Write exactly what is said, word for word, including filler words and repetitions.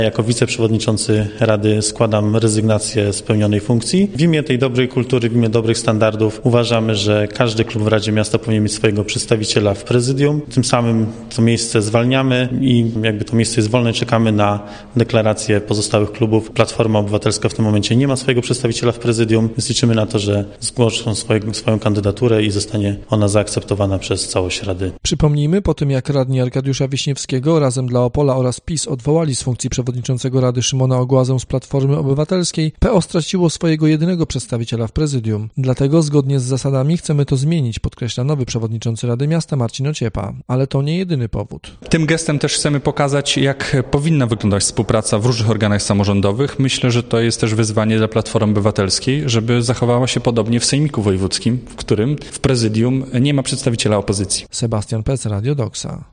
Jako wiceprzewodniczący Rady składam rezygnację z pełnionej funkcji. W imię tej dobrej kultury, w imię dobrych standardów uważamy, że każdy klub w Radzie Miasta powinien mieć swojego przedstawiciela w prezydium. Tym samym to miejsce zwalniamy i jakby to miejsce jest wolne, czekamy na deklarację pozostałych klubów. Platforma Obywatelska w tym momencie nie ma swojego przedstawiciela w prezydium, więc liczymy na to, że zgłoszą swoje, swoją kandydaturę i zostanie ona zaakceptowana przez całość Rady. Przypomnijmy, po tym jak radni Arkadiusza Wiśniewskiego, Razem dla Opola oraz PiS odwołali z funkcji przewodniczącego Rady Szymona Ogłazę z Platformy Obywatelskiej, P O straciło swojego jedynego przedstawiciela w prezydium. Dlatego zgodnie z zasadami chcemy to zmienić, podkreśla nowy przewodniczący Rady Miasta Marcin Ociepa. Ale to nie jedyny powód. Tym gestem też chcemy pokazać, jak powinna wyglądać współpraca w różnych organach samorządowych. Myślę, że to jest też wyzwanie dla Platformy Obywatelskiej, żeby zachowała się podobnie w Sejmiku Wojewódzkim, w którym w prezydium nie ma przedstawiciela opozycji. Sebastian Pec, Radio Doksa.